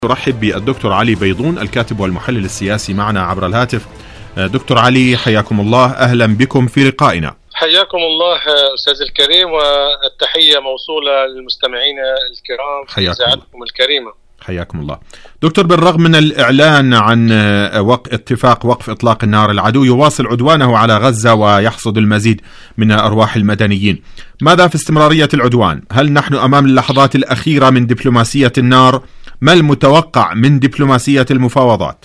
نرحب بالدكتور علي بيضون الكاتب والمحلل السياسي معنا عبر الهاتف. دكتور علي، حياكم الله، أهلا بكم في لقائنا. حياكم الله أستاذ الكريم، والتحية موصولة للمستمعين الكرام في إذاعتكم الكريمة. حياكم الله. دكتور، بالرغم من الإعلان عن اتفاق وقف إطلاق النار، العدو يواصل عدوانه على غزة ويحصد المزيد من أرواح المدنيين. ماذا في استمرارية العدوان؟ هل نحن أمام اللحظات الأخيرة من دبلوماسية النار؟ ما المتوقع من دبلوماسية المفاوضات؟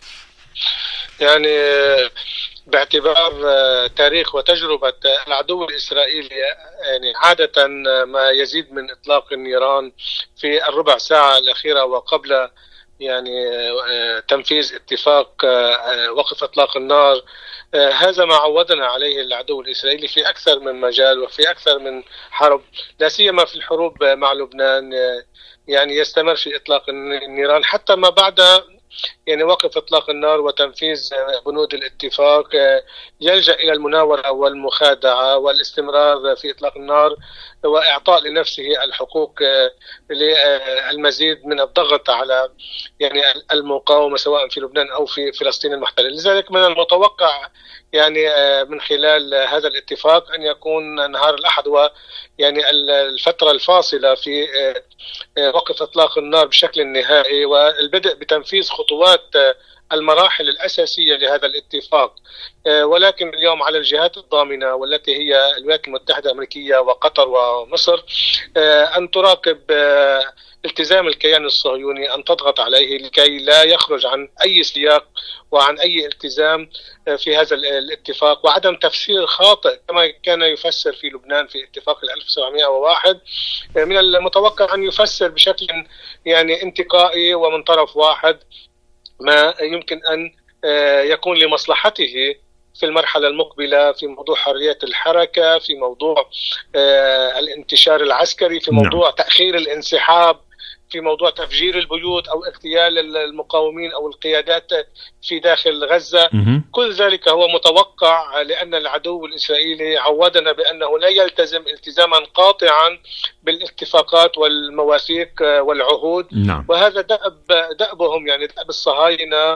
يعني باعتبار تاريخ وتجربة العدو الإسرائيلي، يعني عادة ما يزيد من إطلاق النيران في الربع ساعة الأخيرة وقبل يعني تنفيذ اتفاق وقف إطلاق النار. هذا ما عودنا عليه العدو الإسرائيلي في أكثر من مجال وفي أكثر من حرب، لا سيما في الحروب مع لبنان. يعني يستمر في إطلاق النيران حتى ما بعد يعني وقف إطلاق النار وتنفيذ بنود الاتفاق، يلجأ إلى المناورة والمخادعة والاستمرار في إطلاق النار وإعطاء لنفسه الحقوق للمزيد من الضغط على يعني المقاومة سواء في لبنان أو في فلسطين المحتلة. لذلك من المتوقع يعني من خلال هذا الاتفاق أن يكون نهار الأحد ويعني الفترة الفاصلة في وقف إطلاق النار بشكل نهائي والبدء بتنفيذ خطوات المراحل الأساسية لهذا الاتفاق. ولكن اليوم على الجهات الضامنة والتي هي الولايات المتحدة الأمريكية وقطر ومصر أن تراقب التزام الكيان الصهيوني، أن تضغط عليه لكي لا يخرج عن أي سياق وعن أي التزام في هذا الاتفاق، وعدم تفسير خاطئ كما كان يفسر في لبنان في اتفاق 1901. من المتوقع أن يفسر بشكل يعني انتقائي ومن طرف واحد ما يمكن أن يكون لمصلحته في المرحلة المقبلة في موضوع حرية الحركة، في موضوع الانتشار العسكري، في موضوع تأخير الانسحاب، في موضوع تفجير البيوت أو اغتيال المقاومين أو القيادات في داخل غزة. كل ذلك هو متوقع لأن العدو الإسرائيلي عودنا بأنه لا يلتزم التزاما قاطعا بالاتفاقات والمواثيق والعهود. وهذا دأبهم، يعني دأب الصهاينة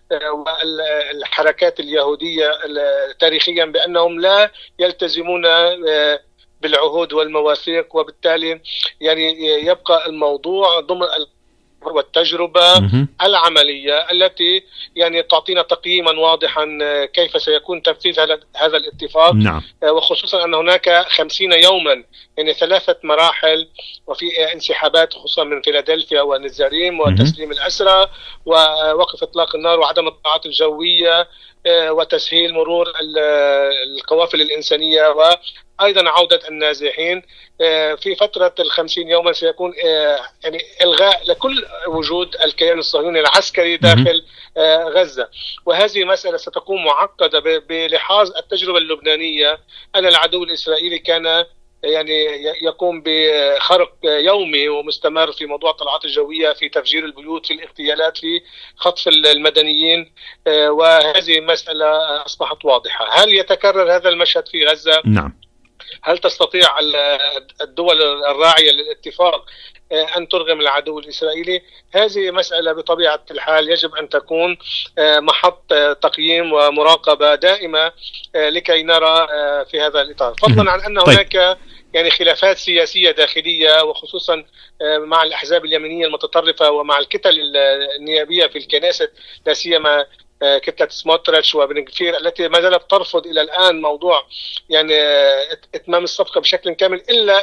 والحركات اليهودية تاريخيا بأنهم لا يلتزمون بالعهود والمواثيق، وبالتالي يعني يبقى الموضوع ضمن والتجربة العملية التي يعني تعطينا تقييما واضحا كيف سيكون تنفيذ هذا الاتفاق. وخصوصا أن هناك 50 يوما، يعني 3 مراحل، وفي انسحابات خصوصا من فيلادلفيا ونزاريم وتسليم الأسرى ووقف إطلاق النار وعدم الطاعات الجوية وتسهيل مرور القوافل الإنسانية وأيضا عودة النازحين. في فترة 50 يوما سيكون يعني إلغاء لكل وجود الكيان الصهيوني العسكري داخل غزة. وهذه مسألة ستكون معقدة بلحاظ التجربة اللبنانية، أن العدو الإسرائيلي كان يعني يقوم بخرق يومي ومستمر في موضوع الطلعات الجوية، في تفجير البيوت، في الاغتيالات، في خطف المدنيين. وهذه مسألة أصبحت واضحة. هل يتكرر هذا المشهد في غزة؟ هل تستطيع الدول الراعية للاتفاق أن ترغم العدو الإسرائيلي؟ هذه مسألة بطبيعة الحال يجب أن تكون محط تقييم ومراقبة دائمة لكي نرى في هذا الإطار، فضلا عن أن هناك يعني خلافات سياسية داخلية، وخصوصا مع الأحزاب اليمينية المتطرفة ومع الكتل النيابية في الكنيست، لا سيما كتلة سموتريتش وبن غفير التي ما زالت ترفض إلى الآن موضوع يعني إتمام الصفقة بشكل كامل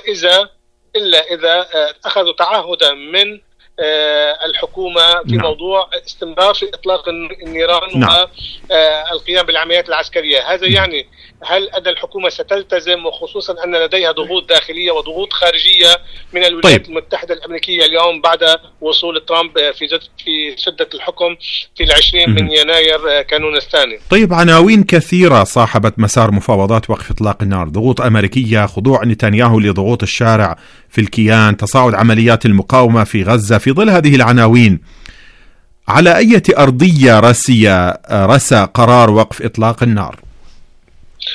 إلا إذا أخذوا تعهدا من الحكومة في موضوع استمرار في إطلاق النيران والقيام بالعمليات العسكرية. هذا يعني هل أن الحكومة ستلتزم، وخصوصا أن لديها ضغوط داخلية وضغوط خارجية من الولايات المتحدة الأمريكية اليوم بعد وصول ترامب في سدة الحكم في 20 من يناير كانون الثاني. طيب، عناوين كثيرة صاحبت مسار مفاوضات وقف إطلاق النار: ضغوط أمريكية، خضوع نتنياهو لضغوط الشارع في الكيان، تصاعد عمليات المقاومة في غزة. في ظل هذه العناوين، على أي أرضية رسي قرار وقف إطلاق النار؟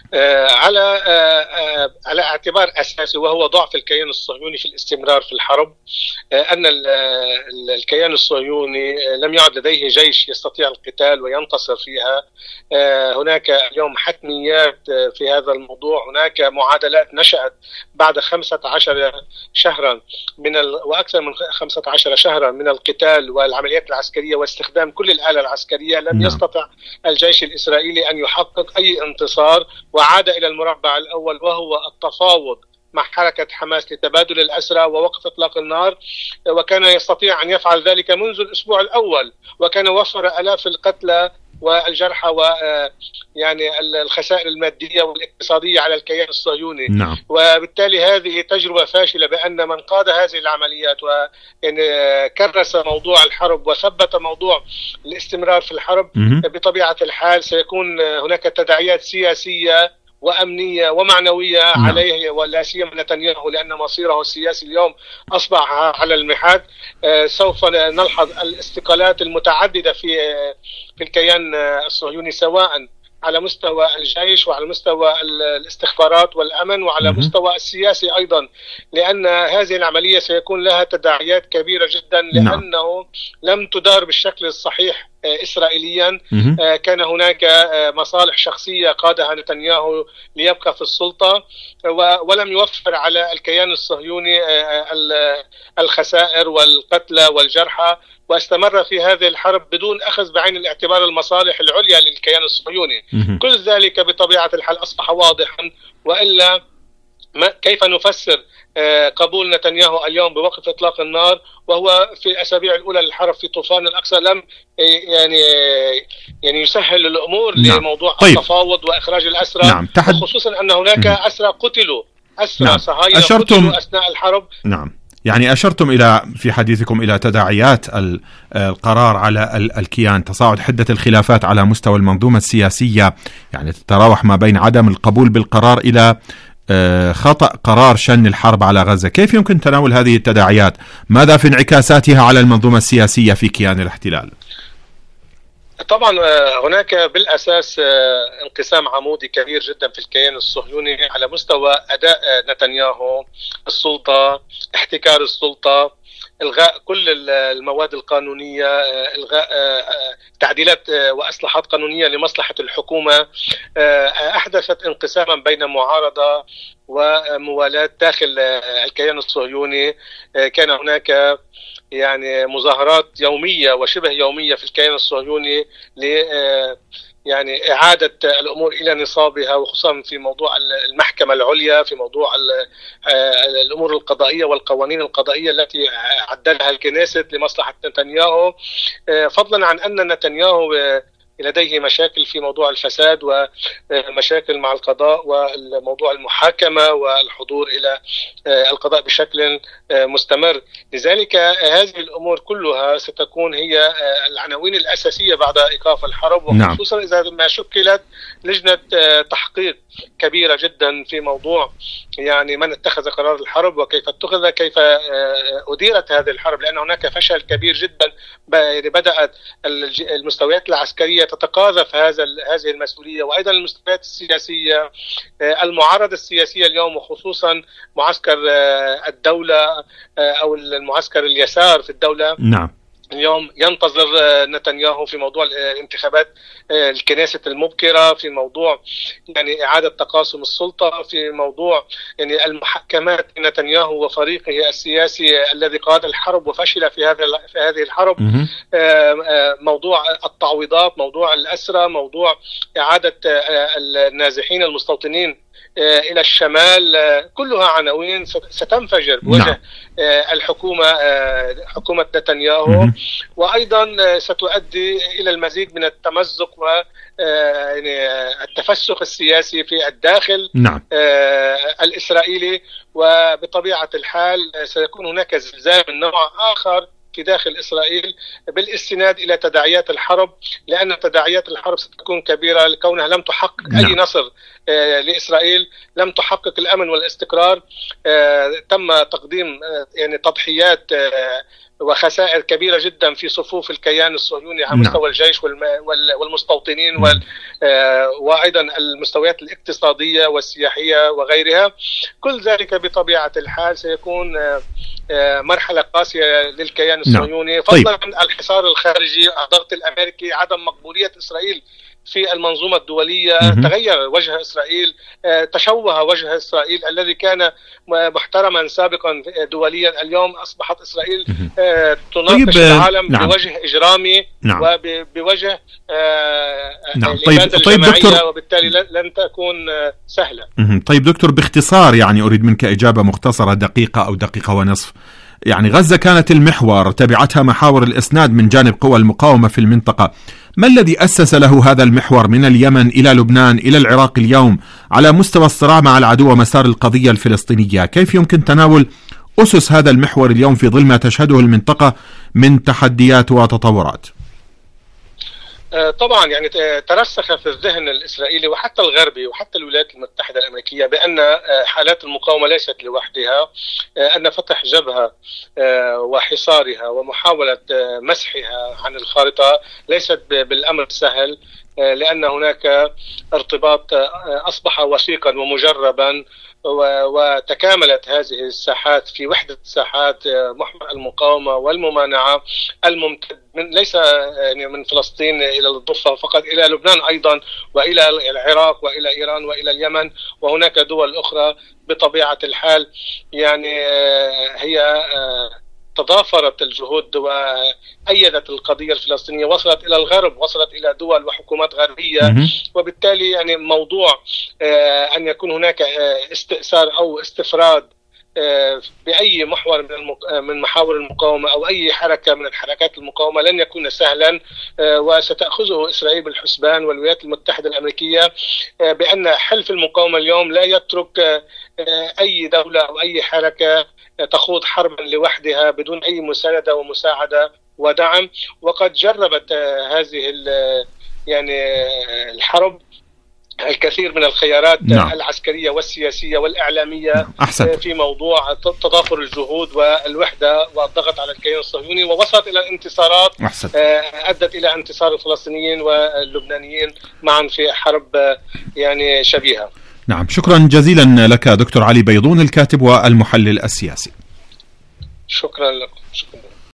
على اعتبار أساسي، وهو ضعف الكيان الصهيوني في الاستمرار في الحرب. أن الكيان الصهيوني لم يعد لديه جيش يستطيع القتال وينتصر فيها. هناك اليوم حتميات في هذا الموضوع، هناك معادلات نشأت بعد 15 شهرا وأكثر من 15 شهرا من القتال والعمليات العسكرية واستخدام كل الآلة العسكرية. لم يستطع الجيش الإسرائيلي أن يحقق أي انتصار، وعاد إلى المربع الأول، وهو التفاوض مع حركة حماس لتبادل الأسرى ووقف إطلاق النار. وكان يستطيع أن يفعل ذلك منذ الأسبوع الأول، وكان وفر آلاف القتلى والجرحى يعني الخسائر المادية والاقتصادية على الكيان الصهيوني. نعم. وبالتالي هذه تجربة فاشلة، بأن من قاد هذه العمليات وكرس موضوع الحرب وثبت موضوع الاستمرار في الحرب، بطبيعة الحال سيكون هناك تداعيات سياسية وأمنية ومعنوية عليه، ولا سيما نتنياهو، لأن مصيره السياسي اليوم أصبح على المحك. سوف نلحظ الاستقالات المتعددة في الكيان الصهيوني، سواء على مستوى الجيش وعلى مستوى الاستخبارات والأمن وعلى مستوى السياسي أيضا، لأن هذه العملية سيكون لها تداعيات كبيرة جدا، لأنه لم تدار بالشكل الصحيح إسرائيليا. كان هناك مصالح شخصية قادها نتنياهو ليبقى في السلطة، ولم يوفر على الكيان الصهيوني الخسائر والقتلى والجرحى، واستمر في هذه الحرب بدون أخذ بعين الاعتبار المصالح العليا للكيان الصهيوني. كل ذلك بطبيعة الحال أصبح واضحا، وإلا كيف نفسر قبول نتنياهو اليوم بوقف إطلاق النار، وهو في الأسابيع الأولى للحرب في طوفان الأقصى لم يعني يسهل الأمور لموضوع التفاوض وإخراج الأسرى، خصوصا أن هناك أسرى قتلوا، أسرى صهاينة قتلوا أثناء الحرب. يعني أشرتم في حديثكم إلى تداعيات القرار على الكيان، تصاعد حدة الخلافات على مستوى المنظومة السياسية، يعني تتراوح ما بين عدم القبول بالقرار إلى خطأ قرار شن الحرب على غزة. كيف يمكن تناول هذه التداعيات؟ ماذا في انعكاساتها على المنظومة السياسية في كيان الاحتلال؟ طبعا هناك بالأساس انقسام عمودي كبير جدا في الكيان الصهيوني على مستوى أداء نتنياهو السلطة، احتكار السلطة، إلغاء كل المواد القانونية، إلغاء تعديلات وإصلاحات قانونية لمصلحة الحكومة، أحدثت انقساما بين معارضة وموالاة داخل الكيان الصهيوني. كان هناك يعني مظاهرات يومية وشبه يومية في الكيان الصهيوني يعني إعادة الأمور إلى نصابها، وخصوصا في موضوع المحكمة العليا، في موضوع الأمور القضائية والقوانين القضائية التي عدلها الكنيست لمصلحة نتنياهو، فضلا عن أن نتنياهو لديه مشاكل في موضوع الفساد ومشاكل مع القضاء وموضوع المحاكمة والحضور إلى القضاء بشكل مستمر. لذلك هذه الأمور كلها ستكون هي العناوين الأساسية بعد إيقاف الحرب، وخصوصا إذا ما شكلت لجنة تحقيق كبيرة جدا في موضوع يعني من اتخذ قرار الحرب وكيف اتخذ، كيف أديرت هذه الحرب، لأن هناك فشل كبير جدا. بدأت المستويات العسكرية تتقاذف هذه المسؤولية، وأيضا المستويات السياسية، المعارضة السياسية اليوم، وخصوصا معسكر الدولة أو المعسكر اليسار في الدولة. اليوم ينتظر نتنياهو في موضوع الانتخابات الكنيسة المبكرة، في موضوع يعني إعادة تقاسم السلطة، في موضوع يعني المحاكمات نتنياهو وفريقه السياسي الذي قاد الحرب وفشل في هذه الحرب، موضوع التعويضات، موضوع الأسرى، موضوع إعادة النازحين المستوطنين إلى الشمال، كلها عناوين ستنفجر بوجه حكومة نتنياهو، وأيضا ستؤدي إلى المزيد من التمزق والتفسخ السياسي في الداخل الإسرائيلي. وبطبيعة الحال سيكون هناك زلزال من نوع آخر في داخل إسرائيل بالاستناد إلى تداعيات الحرب، لأن تداعيات الحرب ستكون كبيرة لكونها لم تحقق أي نصر لإسرائيل، لم تحقق الأمن والاستقرار. تم تقديم يعني تضحيات وخسائر كبيرة جدا في صفوف الكيان الصهيوني على مستوى الجيش والمستوطنين وأيضا المستويات الاقتصادية والسياحية وغيرها. كل ذلك بطبيعة الحال سيكون مرحلة قاسية للكيان الصهيوني، فضلا عن الحصار الخارجي، الضغط الأمريكي، عدم مقبولية إسرائيل في المنظومة الدولية. تغير وجه إسرائيل، تشوه وجه إسرائيل الذي كان محترما سابقا دوليا. اليوم أصبحت إسرائيل تناقش العالم بوجه إجرامي وبوجه الإبادة الجماعية، وبالتالي لن تكون سهلة. طيب دكتور، باختصار يعني أريد منك إجابة مختصرة، دقيقة أو دقيقة ونصف. يعني غزة كانت المحور، تبعتها محاور الإسناد من جانب قوى المقاومة في المنطقة. ما الذي أسس له هذا المحور من اليمن إلى لبنان إلى العراق اليوم على مستوى الصراع مع العدو ومسار القضية الفلسطينية؟ كيف يمكن تناول أسس هذا المحور اليوم في ظل ما تشهده المنطقة من تحديات وتطورات؟ طبعا يعني ترسخ في الذهن الإسرائيلي وحتى الغربي وحتى الولايات المتحدة الأمريكية بأن حالات المقاومة ليست لوحدها، أن فتح جبهة وحصارها ومحاولة مسحها عن الخارطة ليست بالأمر سهل، لأن هناك ارتباط أصبح وثيقا ومجربا، وتكاملت هذه الساحات في وحدة ساحات محور المقاومة والممانعة الممتد ليس يعني من فلسطين إلى الضفة فقط، إلى لبنان أيضا وإلى العراق وإلى إيران وإلى اليمن وهناك دول أخرى. بطبيعة الحال يعني هي تضافرت الجهود وأيدت القضية الفلسطينية، وصلت إلى الغرب، وصلت إلى دول وحكومات غربية، وبالتالي يعني موضوع أن يكون هناك استئثار أو استفراد بأي محور من محاور المقاومة أو أي حركة من الحركات المقاومة لن يكون سهلا، وستأخذه إسرائيل بالحسبان والولايات المتحدة الأمريكية، بأن حلف المقاومة اليوم لا يترك أي دولة أو أي حركة تخوض حربا لوحدها بدون أي مساندة ومساعدة ودعم. وقد جربت هذه يعني الحرب الكثير من الخيارات العسكرية والسياسية والإعلامية في موضوع تضافر الجهود والوحدة والضغط على الكيان الصهيوني، ووصلت إلى الانتصارات أدت إلى انتصار الفلسطينيين واللبنانيين معا في حرب يعني شبيهة. نعم، شكرا جزيلا لك دكتور علي بيضون، الكاتب والمحلل السياسي. شكرا لكم. شكرا.